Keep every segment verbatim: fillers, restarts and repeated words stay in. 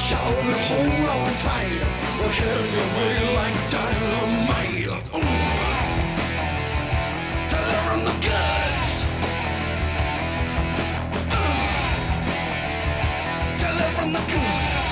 shout and hold on tight. We'll carry your way like dynamite. Ooh. Delivering the goods. Uh. Delivering the goods.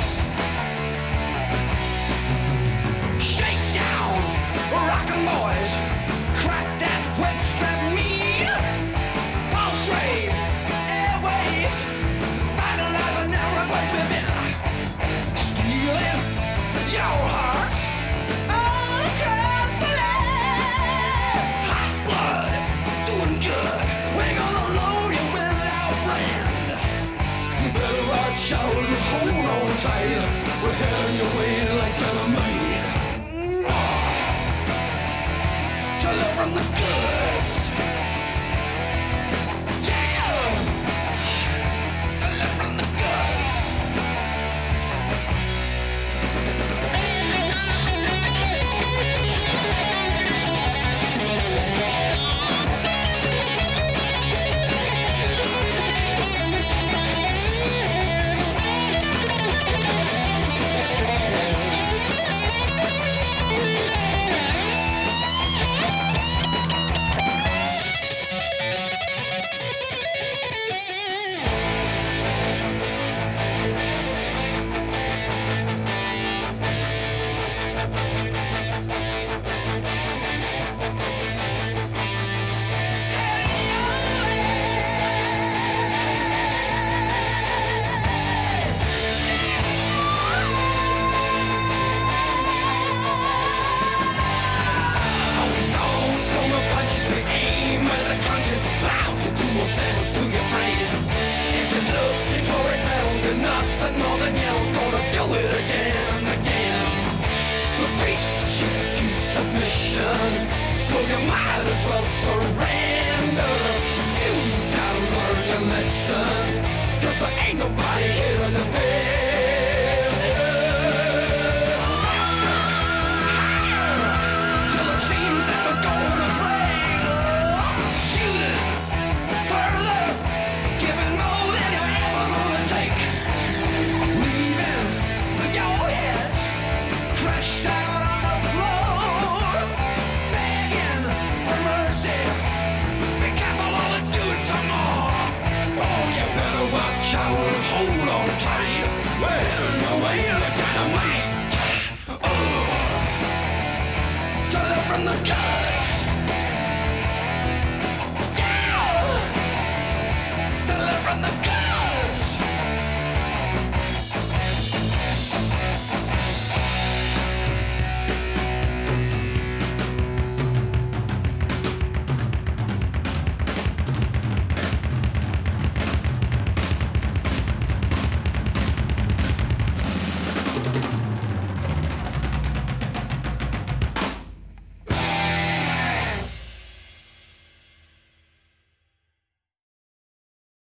Shake down, rockin' boys. Crack that whip, strap me. Pulse rate, airwaves. Vitalizing everybody's within. Stealing your hearts all across the land. Hot blood, doing good. We're gonna load you with our brand. You better watch out and hold on tight. We're heading your way like dynamite. Delivering the goods. Yeah! Delivering the goods. So you might as well surrender. You gotta learn your lesson, 'cause there ain't nobody here to defend.